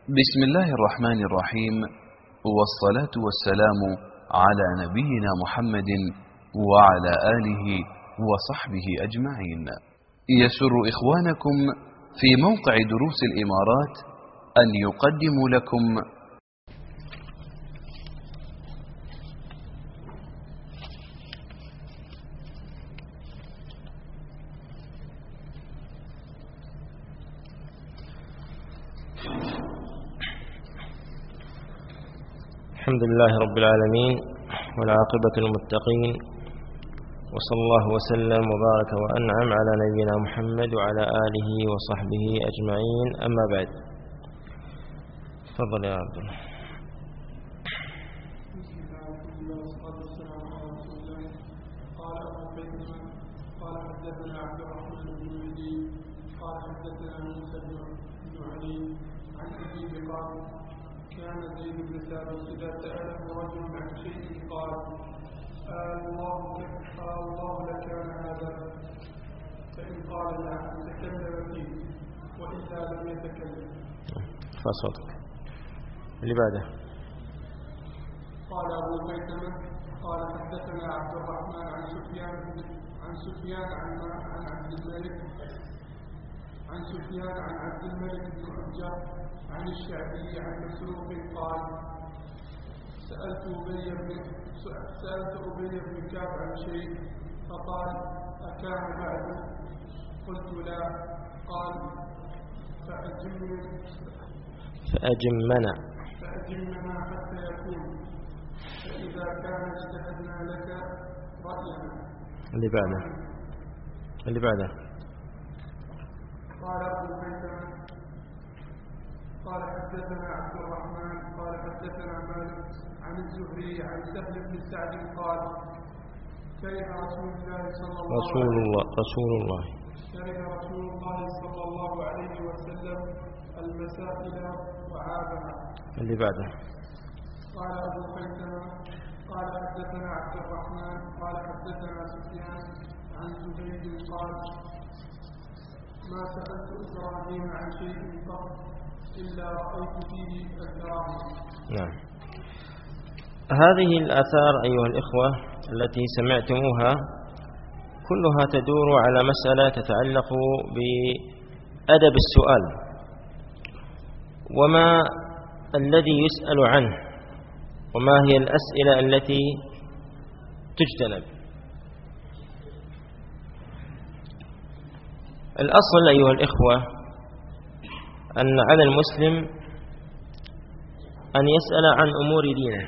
بسم الله الرحمن الرحيم، والصلاة والسلام على نبينا محمد وعلى آله وصحبه أجمعين. يسر إخوانكم في موقع دروس الإمارات أن يقدموا لكم الحمد لله رب العالمين والعاقبة للمتقين، وصلى الله وسلم وبارك وأنعم على نبينا محمد وعلى آله وصحبه أجمعين. أما بعد، تفضل يا عبد الله. قال حدثنا عبد الرحمن بن مهدي قال حدثنا موسى بن علي عن أبيه قال: كان زيد بن ثابت إذا سأله رجل عن شيء قال: الله لكان هذا؟ فإن قال نعم تكلم فيه، وإلا لم يتكلم. فصوتك اللي بعده. قال أبو خيثمة قال حدثنا عبد الرحمن عن سفيان عن عبد الملك بن عجة عن الشعبي عن مسروق قال: سألت أبي بن كعب عن شيء فقال: أكان بعد؟ قلت لا. قال: فأجمنا حتى يكون، فإذا كان اجتهدنا لك رأينا. اللي بعده. قال أبو خيثمة قال حدثنا عبد الرحمن قال حدثنا مالك عن الزهري عن سهل بن سعد قال: كره رسول الله صلى الله عليه وسلم المسائل وعابها. اللي بعده. قال أبو خيثمة قال حدثنا عبد الرحمن قال حدثنا سفيان عن زبيد قال: ما سألت إبراهيم عن شيء قط إلا رأيت فيه الكراهية. نعم. هذه الآثار أيها الإخوة التي سمعتموها كلها تدور على مسألة تتعلق بأدب السؤال وما الذي يسأل عنه وما هي الأسئلة التي تجتنب. الأصل أيها الإخوة أن على المسلم أن يسأل عن أمور دينه،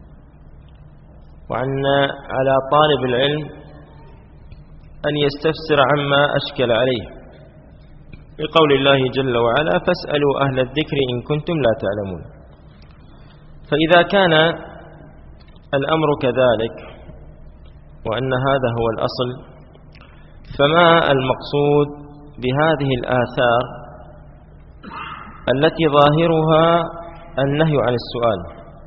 وأن على طالب العلم أن يستفسر عما أشكل عليه، بقول الله جل وعلا: فاسألوا أهل الذكر إن كنتم لا تعلمون. فإذا كان الأمر كذلك وأن هذا هو الأصل، فما المقصود بهذه الآثار التي ظاهرها النهي عن السؤال،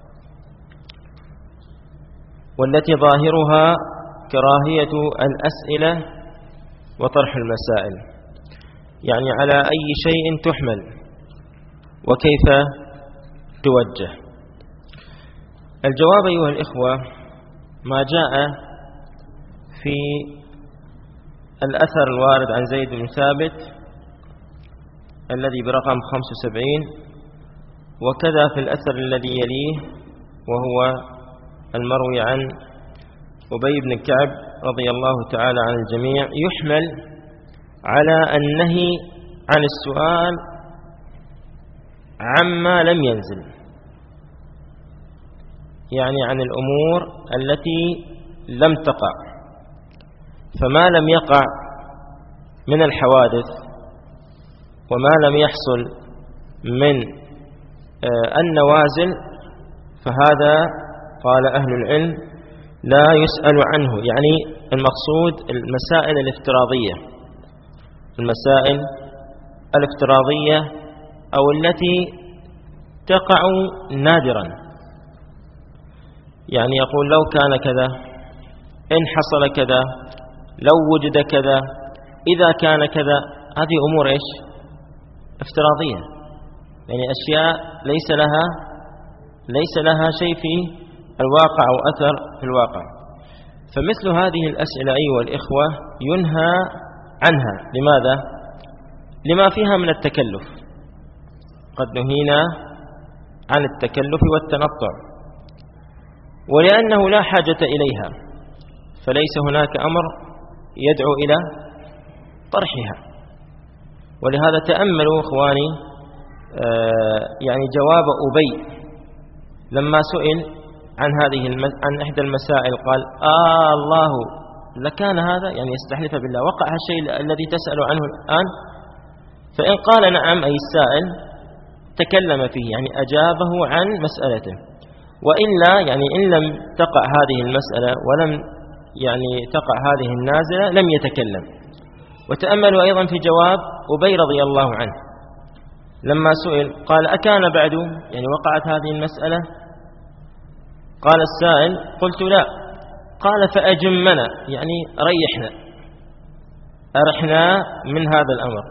والتي ظاهرها كراهية الأسئلة وطرح المسائل؟ يعني على أي شيء تحمل وكيف توجه؟ الجواب أيها الإخوة ما جاء في الأثر الوارد عن زيد بن ثابت الذي برقم 75، وكذا في الأثر الذي يليه وهو المروي عن أبي بن كعب رضي الله تعالى عن الجميع، يحمل على النهي عن السؤال عما لم ينزل، يعني عن الأمور التي لم تقع. فما لم يقع من الحوادث وما لم يحصل من النوازل فهذا قال أهل العلم لا يسأل عنه. يعني المقصود المسائل الافتراضية أو التي تقع نادرا، يعني يقول لو كان كذا، إن حصل كذا، لو وجد كذا، إذا كان كذا. هذه أمور إيش؟ افتراضية، يعني أشياء ليس لها شيء في الواقع أو أثر في الواقع. فمثل هذه الأسئلة أيها الإخوة ينهى عنها. لماذا؟ لما فيها من التكلف. قد نهينا عن التكلف والتنطع، ولأنه لا حاجة إليها، فليس هناك أمر يدعو إلى طرحها. ولهذا تأملوا إخواني يعني جواب أبي لما سئل عن إحدى المسائل، قال الله لكان هذا، يعني يستحلف بالله، وقع الشيء الذي تسأل عنه الآن؟ فإن قال نعم أي السائل تكلم فيه، يعني أجابه عن مسألته. وإلا يعني إن لم تقع هذه المسألة ولم يعني تقع هذه النازلة لم يتكلم. وتأملوا أيضا في جواب أبي رضي الله عنه لما سئل قال أكان بعد، يعني وقعت هذه المسألة؟ قال السائل قلت لا. قال فأجمنا، يعني أرحنا من هذا الأمر.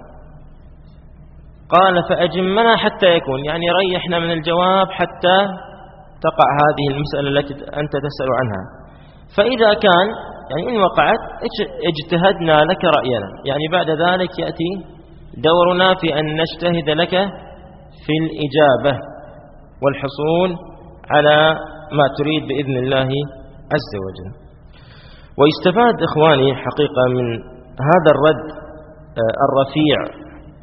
قال فأجمنا حتى يكون، يعني ريحنا من الجواب حتى تقع هذه المسألة التي أنت تسأل عنها. فإذا كان يعني إن وقعت اجتهدنا لك رأينا، يعني بعد ذلك يأتي دورنا في أن نجتهد لك في الإجابة والحصول على ما تريد بإذن الله عز وجل. ويستفاد إخواني حقيقة من هذا الرد الرفيع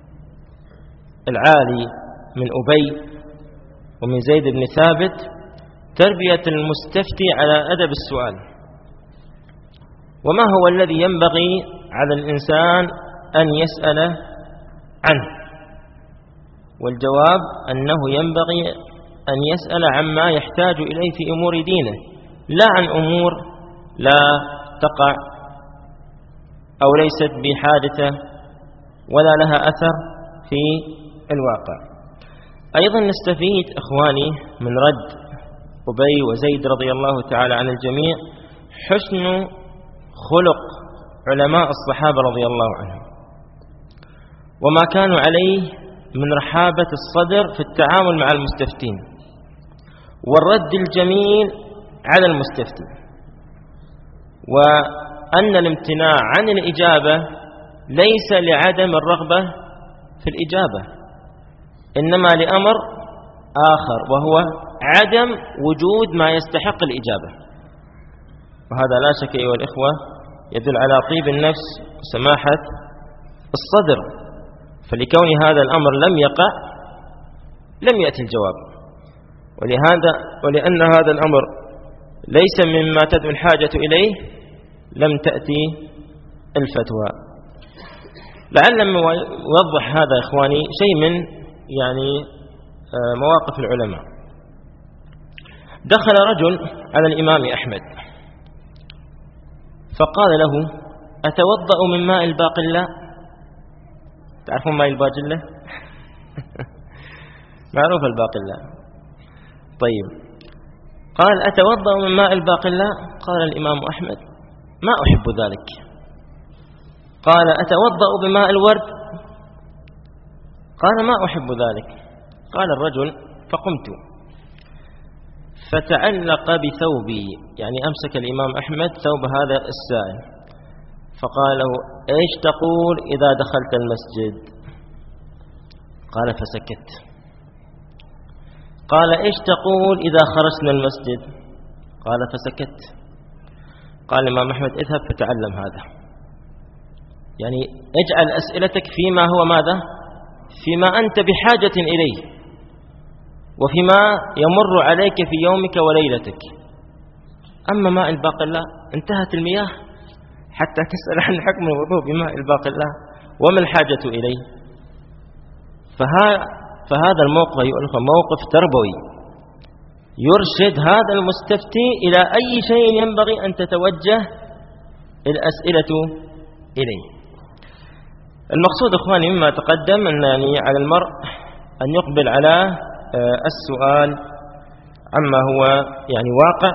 العالي من أبي ومن زيد بن ثابت تربية المستفتي على أدب السؤال، وما هو الذي ينبغي على الإنسان أن يسأل عنه. والجواب أنه ينبغي أن يسأل عما يحتاج إليه في أمور دينه، لا عن أمور لا تقع أو ليست بحادثة ولا لها أثر في الواقع. أيضا نستفيد إخواني من رد أبي وزيد رضي الله تعالى عن الجميع حسن خلق علماء الصحابة رضي الله عنهم، وما كانوا عليه من رحابة الصدر في التعامل مع المستفتين والرد الجميل على المستفتي، وأن الامتناع عن الإجابة ليس لعدم الرغبة في الإجابة، إنما لأمر آخر وهو عدم وجود ما يستحق الإجابة. وهذا لا شك أيها الإخوة يدل على طيب النفس وسماحة الصدر، فلكون هذا الأمر لم يقع لم يأتي الجواب، ولأن هذا الأمر ليس مما تدعو الحاجة إليه لم تأتي الفتوى. لعل ما يوضح هذا إخواني شيء من يعني مواقف العلماء. دخل رجل على الإمام أحمد فقال له أتوضأ من ماء الباقلة؟ تعرفون ماء الباقلة؟ معروف الباقلة. طيب، قال أتوضأ من ماء الباقلة؟ قال الإمام أحمد ما أحب ذلك. قال أتوضأ بماء الورد؟ قال ما أحب ذلك. قال الرجل فقمت فتعلق بثوبي، يعني أمسك الإمام أحمد ثوب هذا السائل فقال له إيش تقول إذا دخلت المسجد؟ قال فسكت. قال إيش تقول إذا خرجنا المسجد؟ قال فسكت. قال الإمام أحمد اذهب فتعلم هذا، يعني اجعل أسئلتك فيما هو ماذا؟ فيما أنت بحاجة إليه وفيما يمر عليك في يومك وليلتك. أما ماء الباقلة انتهت المياه حتى تسأل عن حكم الوضوء بماء الباقلة وما الحاجة إليه. فهذا الموقف موقف تربوي يرشد هذا المستفتي إلى أي شيء ينبغي أن تتوجه الأسئلة إليه. المقصود إخواني مما تقدم أن يعني على المرء أن يقبل على السؤال عما هو يعني واقع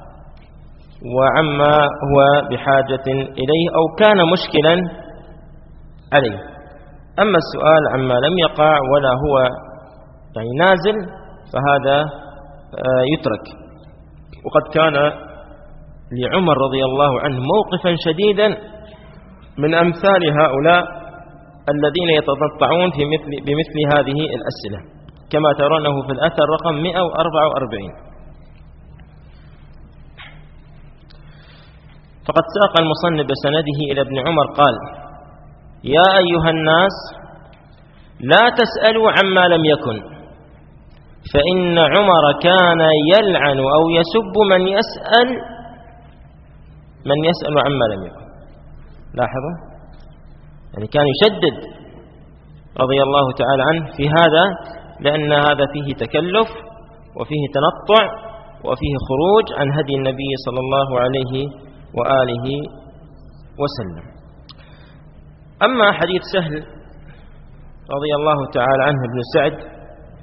وعما هو بحاجة إليه أو كان مشكلا عليه. أما السؤال عما لم يقع ولا هو يعني نازل فهذا يترك. وقد كان لعمر رضي الله عنه موقفا شديدا من أمثال هؤلاء الذين يتنطعون بمثل هذه الأسئلة، كما ترونه في الأثر رقم 144. فقد ساق المصنف بسنده إلى ابن عمر قال: يا أيها الناس لا تسألوا عما لم يكن، فإن عمر كان يلعن أو يسب من يسأل عما لم يكن. لاحظوا، يعني كان يشدد رضي الله تعالى عنه في هذا، لأن هذا فيه تكلف وفيه تنطع وفيه خروج عن هدي النبي صلى الله عليه وآله وسلم. أما حديث سهل رضي الله تعالى عنه بن سعد،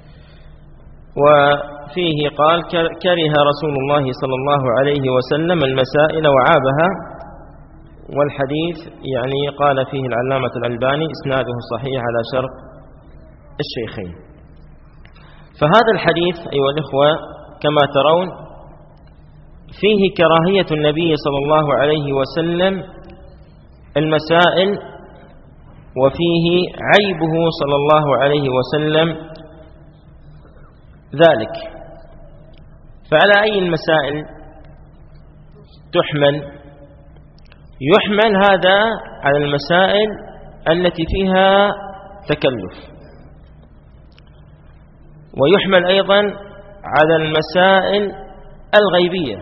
وفيه قال: كره رسول الله صلى الله عليه وسلم المسائل وعابها. والحديث يعني قال فيه العلامة الألباني إسناده صحيح على شرط الشيخين. فهذا الحديث أيها الإخوة كما ترون فيه كراهية النبي صلى الله عليه وسلم المسائل، وفيه عيبه صلى الله عليه وسلم ذلك. فعلى أي المسائل تحمل؟ يحمل هذا على المسائل التي فيها تكلف، ويحمل أيضا على المسائل الغيبية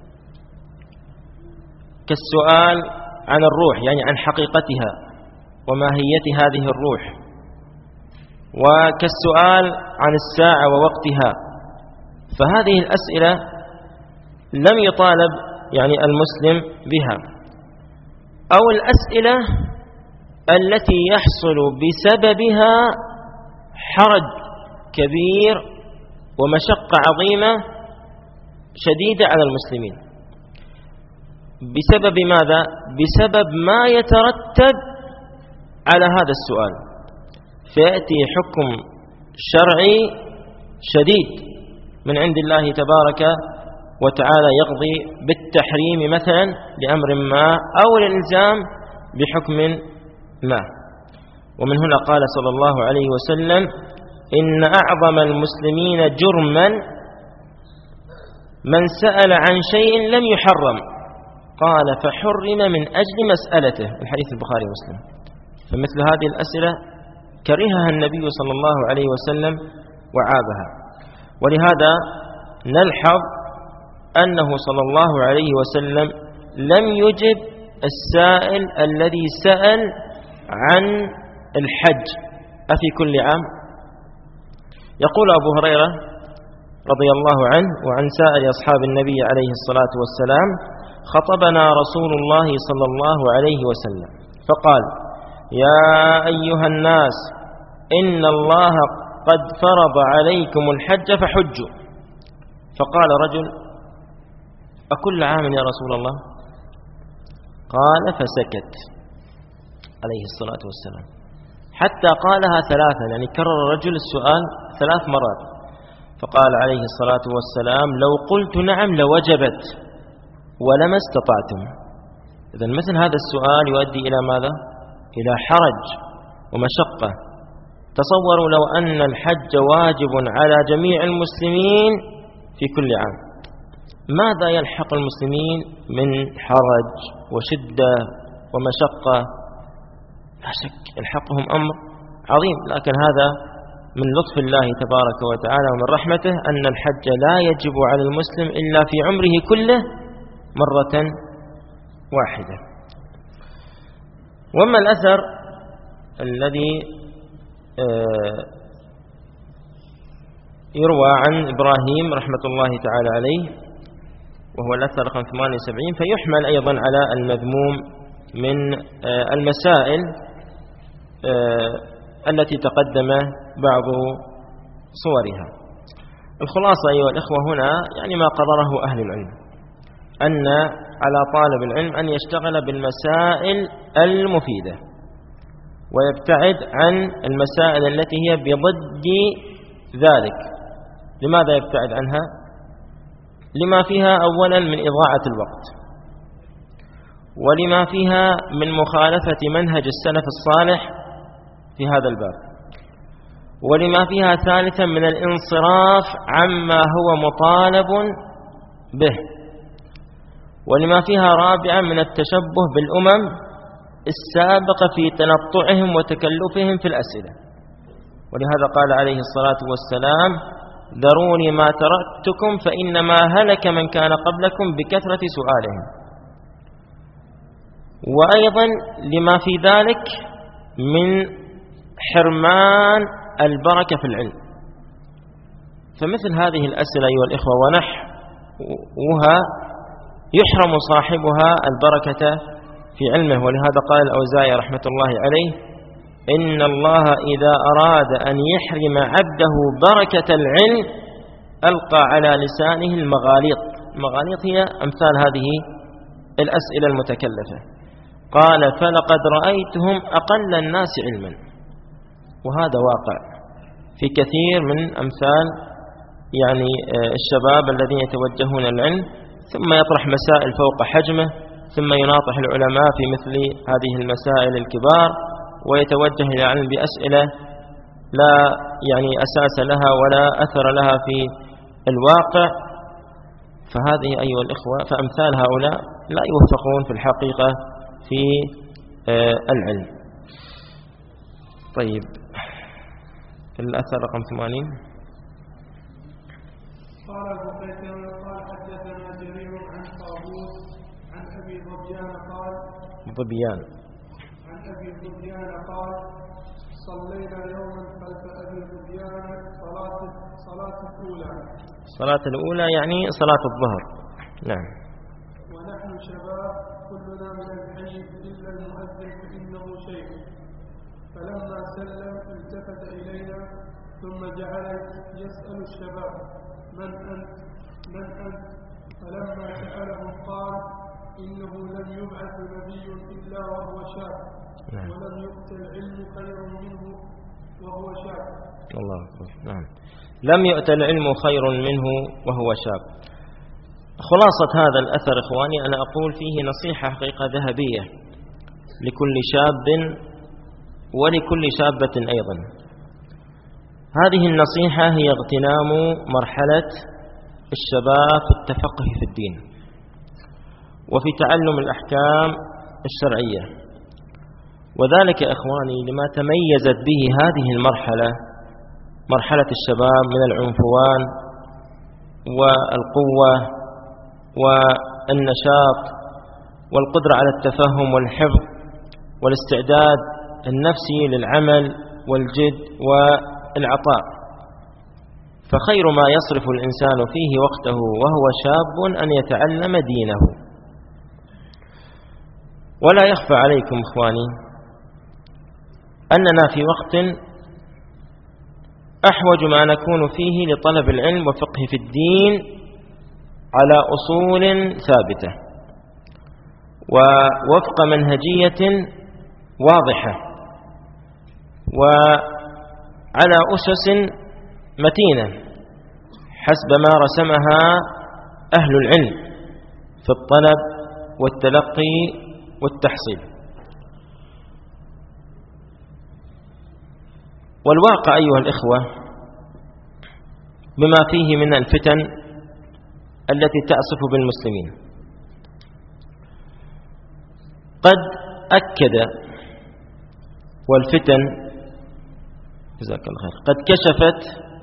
كالسؤال عن الروح، يعني عن حقيقتها وماهية هذه الروح، وكالسؤال عن الساعة ووقتها. فهذه الأسئلة لم يطالب يعني المسلم بها، أو الأسئلة التي يحصل بسببها حرج كبير ومشقة عظيمة شديدة على المسلمين. بسبب ماذا؟ بسبب ما يترتب على هذا السؤال، فيأتي حكم شرعي شديد من عند الله تبارك وتعالى يقضي بالتحريم مثلا لأمر ما، أو الإلزام بحكم ما. ومن هنا قال صلى الله عليه وسلم: إن أعظم المسلمين جرما من سأل عن شيء لم يحرم، قال فحرم من أجل مسألته. الحديث البخاري ومسلم. فمثل هذه الأسئلة كرهها النبي صلى الله عليه وسلم وعابها. ولهذا نلحظ أنه صلى الله عليه وسلم لم يجب السائل الذي سأل عن الحج أفي كل عام. يقول أبو هريرة رضي الله عنه وعن سائر أصحاب النبي عليه الصلاة والسلام: خطبنا رسول الله صلى الله عليه وسلم فقال: يا أيها الناس إن الله قد فرض عليكم الحج فحجوا. فقال رجل: أكل عام يا رسول الله؟ قال: فسكت عليه الصلاة والسلام حتى قالها ثلاثا، يعني كرر الرجل السؤال 3 مرات. فقال عليه الصلاة والسلام: لو قلت نعم لوجبت ولما استطعتم. إذن مثل هذا السؤال يؤدي إلى ماذا؟ إلى حرج ومشقة. تصوروا لو أن الحج واجب على جميع المسلمين في كل عام، ماذا يلحق المسلمين من حرج وشدة ومشقة؟ لا شك يلحقهم أمر عظيم. لكن هذا من لطف الله تبارك وتعالى ومن رحمته أن الحج لا يجب على المسلم إلا في عمره كله مرة واحدة. وأما الأثر الذي يروى عن إبراهيم رحمة الله تعالى عليه وهو الأثر رقم 78، فيحمل أيضا على المذموم من المسائل التي تقدم بعض صورها. الخلاصة أيها الإخوة هنا يعني ما قرره أهل العلم، أن على طالب العلم أن يشتغل بالمسائل المفيدة ويبتعد عن المسائل التي هي بضد ذلك. لماذا يبتعد عنها؟ لما فيها أولا من إضاعة الوقت، ولما فيها من مخالفة منهج السلف الصالح في هذا الباب، ولما فيها ثالثا من الانصراف عما هو مطالب به، ولما فيها رابعا من التشبه بالأمم السابقة في تنطعهم وتكلفهم في الأسئلة. ولهذا قال عليه الصلاة والسلام: ذروني ما تركتكم فإنما هلك من كان قبلكم بكثرة سؤالهم. وأيضا لما في ذلك من حرمان البركة في العلم. فمثل هذه الأسئلة أيها الإخوة ونحوها يحرم صاحبها البركة في علمه. ولهذا قال الأوزاعي رحمة الله عليه: إن الله إذا أراد أن يحرم عبده بركة العلم ألقى على لسانه المغاليط. المغاليط هي أمثال هذه الأسئلة المتكلفة. قال: فلقد رأيتهم أقل الناس علما. وهذا واقع في كثير من أمثال يعني الشباب الذين يتوجهون العلم، ثم يطرح مسائل فوق حجمه، ثم يناطح العلماء في مثل هذه المسائل الكبار، ويتوجه إلى العلم بأسئلة لا يعني أساس لها ولا أثر لها في الواقع. فهذه أيها الإخوة، فأمثال هؤلاء لا يوفقون في الحقيقة في العلم. طيب، الأثر رقم 80. قال أبو قيثم قال حدثنا جرير عن طاووس عن أبي ظبيان قال صلينا يوما خلف أبي ظبيان صلاة الأولى يعني صلاة الظهر. نعم. ونحن شباب كلنا من الحي إلا المؤذن فإنه شيخ. فلما سلم التفت إلينا ثم جعل يسأل الشباب: من أنت؟ فلما سألهم قال: إنه لم يبعث نبي إلا وهو شاب، ولم يؤت العلم خير منه وهو شاب. الله أكبر. نعم، لم يؤت العلم خير منه وهو شاب. خلاصة هذا الأثر إخواني، أنا أقول فيه نصيحة حقيقة ذهبية لكل شاب ولكل شابة أيضا. هذه النصيحة هي اغتنام مرحلة الشباب في التفقه في الدين وفي تعلم الأحكام الشرعية. وذلك إخواني لما تميزت به هذه المرحلة، مرحلة الشباب، من العنفوان والقوة والنشاط والقدرة على التفهم والحفظ والاستعداد النفسي للعمل والجد والعطاء. فخير ما يصرف الإنسان فيه وقته وهو شاب أن يتعلم دينه. ولا يخفى عليكم إخواني أننا في وقت أحوج ما نكون فيه لطلب العلم وفقه في الدين على أصول ثابتة ووفق منهجية واضحة وعلى أسس متينة حسب ما رسمها أهل العلم في الطلب والتلقي والتحصيل. والواقع أيها الإخوة بما فيه من الفتن التي تأصف بالمسلمين قد أكد، والفتن جزاك الله خير قد كشفت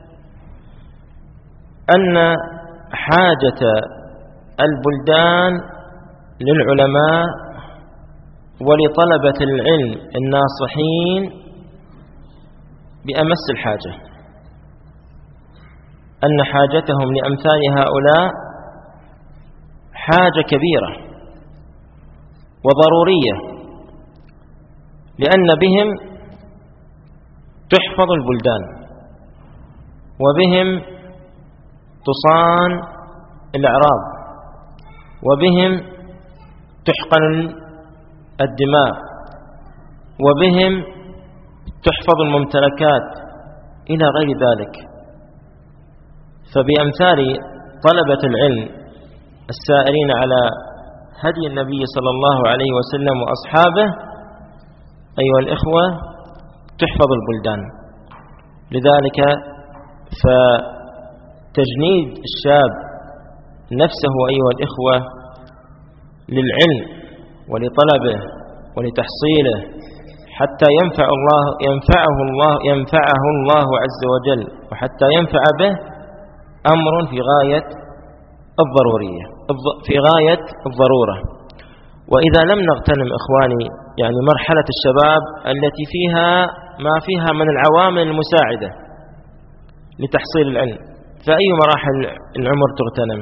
أن حاجة البلدان للعلماء ولطلبة العلم الناصحين بأمس الحاجة، أن حاجتهم لأمثال هؤلاء حاجة كبيرة وضرورية، لأن بهم تحفظ البلدان وبهم تصان الأعراض وبهم تحقن الدماء وبهم تحفظ الممتلكات إلى غير ذلك. فبأمثال طلبة العلم السائرين على هدي النبي صلى الله عليه وسلم وأصحابه أيها الإخوة تحفظ البلدان. لذلك فتجنيد الشاب نفسه أيها الإخوة للعلم ولطلبه ولتحصيله حتى ينفعه الله عز وجل وحتى ينفع به أمر في غاية الضرورة. وإذا لم نغتنم إخواني يعني مرحلة الشباب التي ما فيها من العوامل المساعدة لتحصيل العلم، فأي مراحل العمر تغتنم؟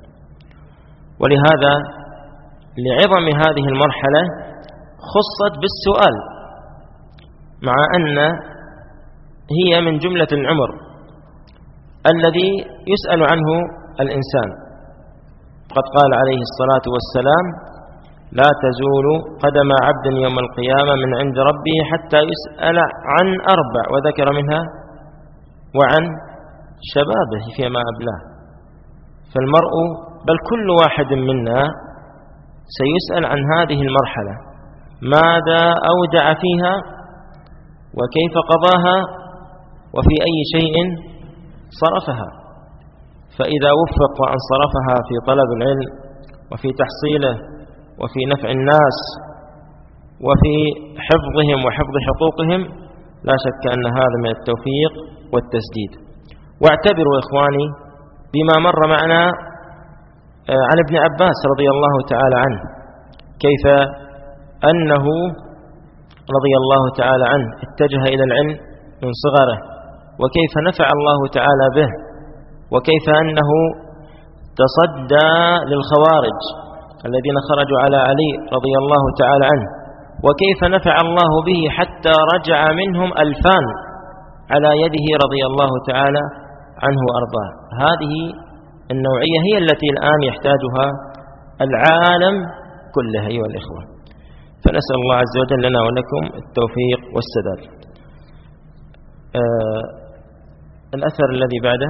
ولهذا لعظم هذه المرحلة خصت بالسؤال، مع أن هي من جملة العمر الذي يسأل عنه الإنسان. قد قال عليه الصلاة والسلام: لا تزول قدم عبد يوم القيامة من عند ربه حتى يسأل عن 4، وذكر منها وعن شبابه فيما أبلاه. فالمرء بل كل واحد منا سيسأل عن هذه المرحلة، ماذا أودع فيها وكيف قضاها وفي أي شيء صرفها. فإذا وفق وأن صرفها في طلب العلم وفي تحصيله وفي نفع الناس وفي حفظهم وحفظ حقوقهم، لا شك أن هذا من التوفيق والتسديد. واعتبروا إخواني بما مر معنا عن ابن عباس رضي الله تعالى عنه، كيف أنه رضي الله تعالى عنه اتجه إلى العلم من صغره، وكيف نفع الله تعالى به، وكيف أنه تصدى للخوارج الذين خرجوا على علي رضي الله تعالى عنه، وكيف نفع الله به حتى رجع منهم 2000 على يده رضي الله تعالى عنه وأرضاه. هذه النوعية هي التي الآن يحتاجها العالم كله أيها الإخوة. فنسأل الله عز وجل لنا ولكم التوفيق والسداد. الأثر الذي بعده: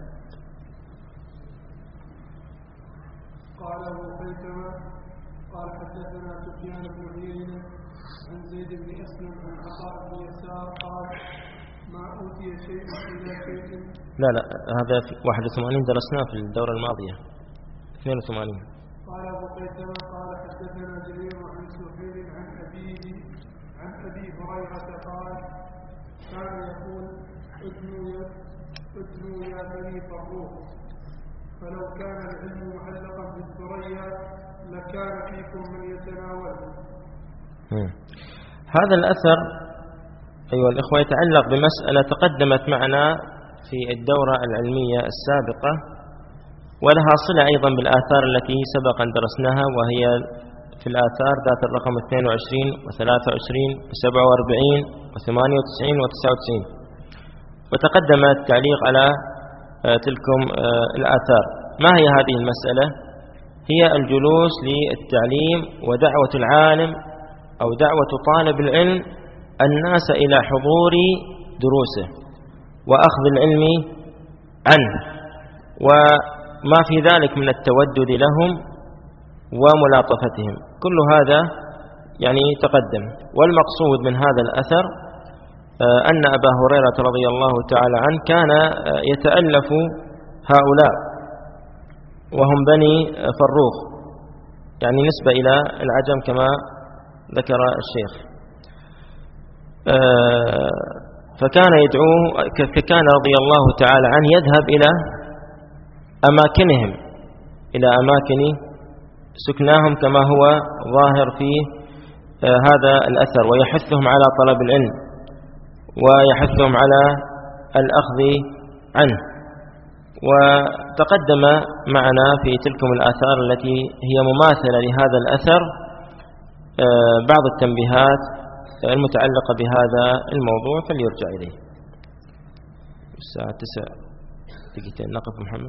قال أبو خيثمة قال حدثنا سفيان بن عيينة عن زيد بن أسلم عن عطاء بن يسار قال: ما أوتي شيء إلى شيء. لا هذا 81 درسناه في الدورة الماضية. 82. قال أبو خيثمة قال حدثنا جرير عن سهيل عن أبي هريرة قال: كان يقول: ادنوا يا بني فروخ، فلو كان العلم معلقا بالثريا لكان فيكم من يتناوله. هذا الأثر أيها الإخوة يتعلق بمسألة تقدمت معنا في الدورة العلمية السابقة، ولها صلة أيضا بالآثار التي سبق أن درسناها، وهي في الآثار ذات الرقم 22 و23 و47 و98 و99. وتقدم التعليق على تلكم الآثار. ما هي هذه المسألة؟ هي الجلوس للتعليم ودعوة العالم أو دعوة طالب العلم الناس إلى حضور دروسه وأخذ العلم عنه، وما في ذلك من التودد لهم وملاطفتهم. كل هذا يعني تقدم. والمقصود من هذا الأثر أن أبا هريرة رضي الله تعالى عنه كان يتألف هؤلاء وهم بني فروخ، يعني نسبة إلى العجم كما ذكر الشيخ. فكان رضي الله تعالى عنه يذهب إلى أماكنهم، إلى أماكن سكناهم كما هو ظاهر في هذا الأثر، ويحثهم على طلب العلم ويحثهم على الأخذ عنه. وتقدم معنا في تلكم الآثار التي هي مماثلة لهذا الأثر بعض التنبيهات المتعلقة بهذا الموضوع، فليرجع إليه. الساعة 9 دقيقتين. نقف محمد؟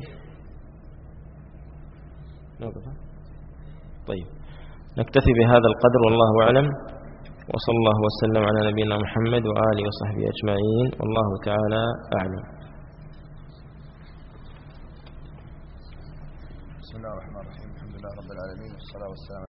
نقف. طيب، نكتفي بهذا القدر والله أعلم، وصلى الله وسلم على نبينا محمد وآله وصحبه أجمعين، والله تعالى أعلم. بسم الله الرحمن الرحيم. الحمد لله رب العالمين والصلاة والسلام